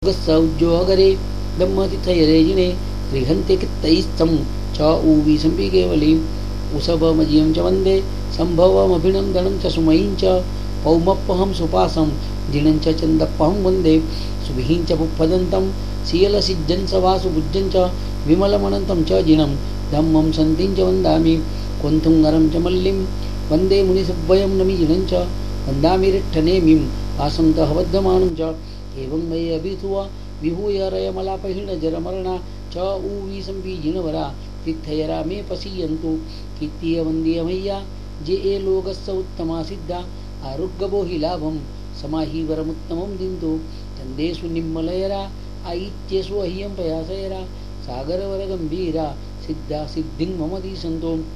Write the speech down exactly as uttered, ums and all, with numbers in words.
गस्सौज्योगरे ब्रह्मतिथयरेजिने गृहन्ते कित्तैस्तं च ऊवीसम्पि केवलीम् उसभमजियं च वन्दे सम्भवमभिनन्दनं च सुमयीं च पौमप्पहं सुपासं जिनं च चन्दप्पहं वन्दे सुभिहिं च पुप्पदन्तं शीलसिज्जं च वासुभुज्जं च विमलमनन्तं च जिनं धम्मं सन्तिं च वन्दामि क्वन्थुङ्गरं च मल्लिं वन्दे मुनिसुब्बयं नमि जिनं च वन्दामि रिट्ठनेमिं वासन्तः बद्धमानं च एवं मयि अभितुवा विभूय रयमलापहीनजरमरणा च ऊवीसम्पि जिनवरा तिथयरा मे पसीयन्तु कीर्तिय वन्दीयमय्या जे ए लोकस्य उत्तमा सिद्धा आरोग्यबोहि लाभं समाहि वरमुत्तमं दिन्तु चन्देषु निम्मलयरा आयित्येषु अह्यं प्रयासयरा सागरवरगम्भीरा सिद्धा सिद्धिं मम दिशन्तु।